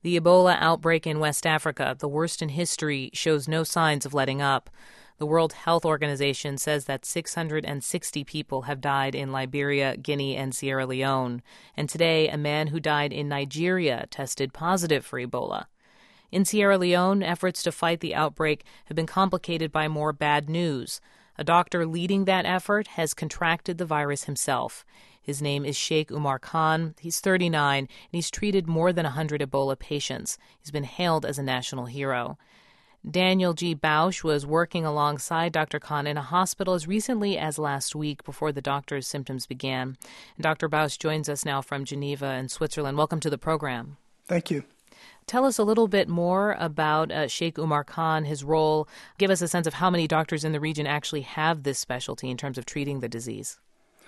The Ebola outbreak in West Africa, the worst in history, shows no signs of letting up. The World Health Organization says that 660 people have died in Liberia, Guinea, and Sierra Leone. And today, a man who died in Nigeria tested positive for Ebola. In Sierra Leone, efforts to fight the outbreak have been complicated by more bad news. A doctor leading that effort has contracted the virus himself. His name is Sheikh Umar Khan. He's 39, and he's treated more than 100 Ebola patients. He's been hailed as a national hero. Daniel G. Bausch was working alongside Dr. Khan in a hospital as recently as last week before the doctor's symptoms began. And Dr. Bausch joins us now from Geneva in Switzerland. Welcome to the program. Thank you. Tell us a little bit more about Sheikh Umar Khan, his role. Give us a sense of how many doctors in the region actually have this specialty in terms of treating the disease.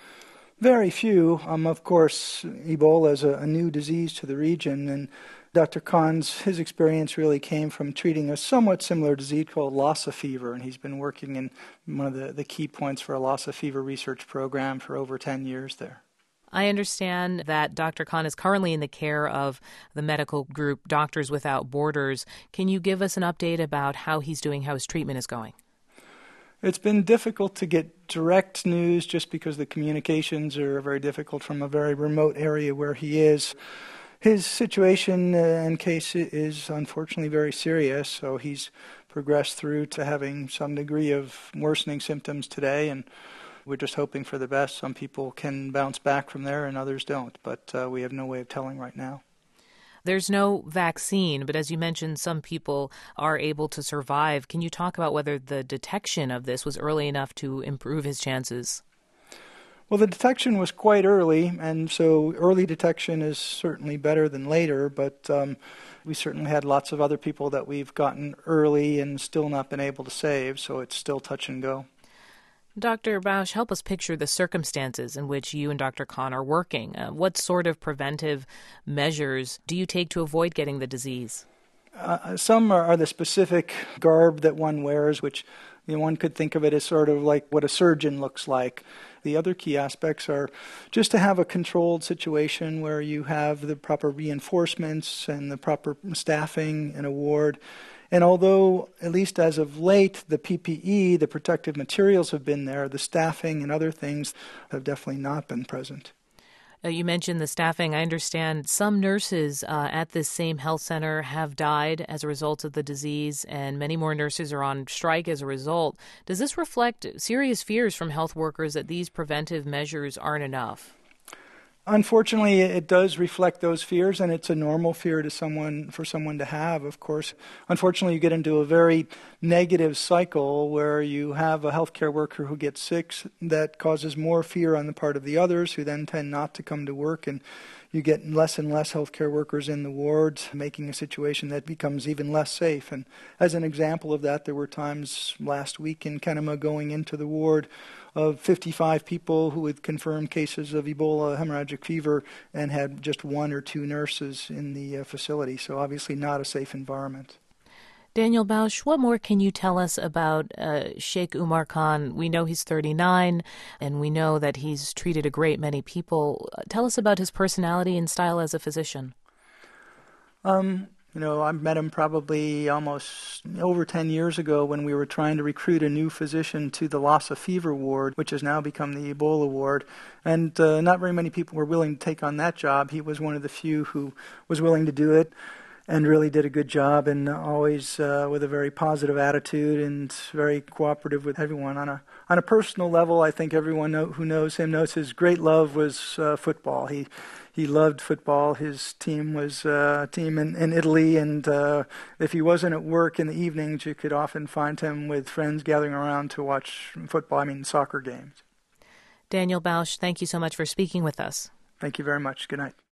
Very few. Of course, Ebola is a new disease to the region, and Dr. Khan's, his experience really came from treating a somewhat similar disease called Lassa fever, and he's been working in one of the key points for a Lassa fever research program for over 10 years there. I understand that Dr. Khan is currently in the care of the medical group Doctors Without Borders. Can you give us an update about how he's doing, how his treatment is going? It's been difficult to get direct news just because the communications are very difficult from a very remote area where he is. His situation and case is unfortunately very serious, so he's progressed through to having some degree of worsening symptoms today, and we're just hoping for the best. Some people can bounce back from there and others don't, but we have no way of telling right now. There's no vaccine, but as you mentioned, some people are able to survive. Can you talk about whether the detection of this was early enough to improve his chances? Well, the detection was quite early, and so early detection is certainly better than later, but we certainly had lots of other people that we've gotten early and still not been able to save, so it's still touch and go. Dr. Bausch, help us picture the circumstances in which you and Dr. Khan are working. What sort of preventive measures do you take to avoid getting the disease? Some are the specific garb that one wears, which one could think of it as sort of like what a surgeon looks like. The other key aspects are just to have a controlled situation where you have the proper reinforcements and the proper staffing in a ward. And although, at least as of late, the PPE, the protective materials have been there, the staffing and other things have definitely not been present. You mentioned the staffing. I understand some nurses at this same health center have died as a result of the disease, and many more nurses are on strike as a result. Does this reflect serious fears from health workers that these preventive measures aren't enough? Unfortunately, it does reflect those fears, and it's a normal fear for someone to have, of course. Unfortunately, you get into a very negative cycle where you have a healthcare worker who gets sick that causes more fear on the part of the others, who then tend not to come to work, and you get less and less healthcare workers in the wards, making a situation that becomes even less safe. And as an example of that, there were times last week in Kenema going into the ward of 55 people who had confirmed cases of Ebola hemorrhagic fever and had just one or two nurses in the facility. So obviously not a safe environment. Daniel Bausch, what more can you tell us about Sheikh Umar Khan? We know he's 39, and we know that he's treated a great many people. Tell us about his personality and style as a physician. I met him probably almost over 10 years ago when we were trying to recruit a new physician to the Lassa fever ward, which has now become the Ebola ward. And not very many people were willing to take on that job. He was one of the few who was willing to do it and really did a good job, and always with a very positive attitude and very cooperative with everyone. On a personal level, I think everyone who knows him knows his great love was football. He loved football. His team was a team in Italy, and if he wasn't at work in the evenings, you could often find him with friends gathering around to watch soccer games. Daniel Bausch, thank you so much for speaking with us. Thank you very much. Good night.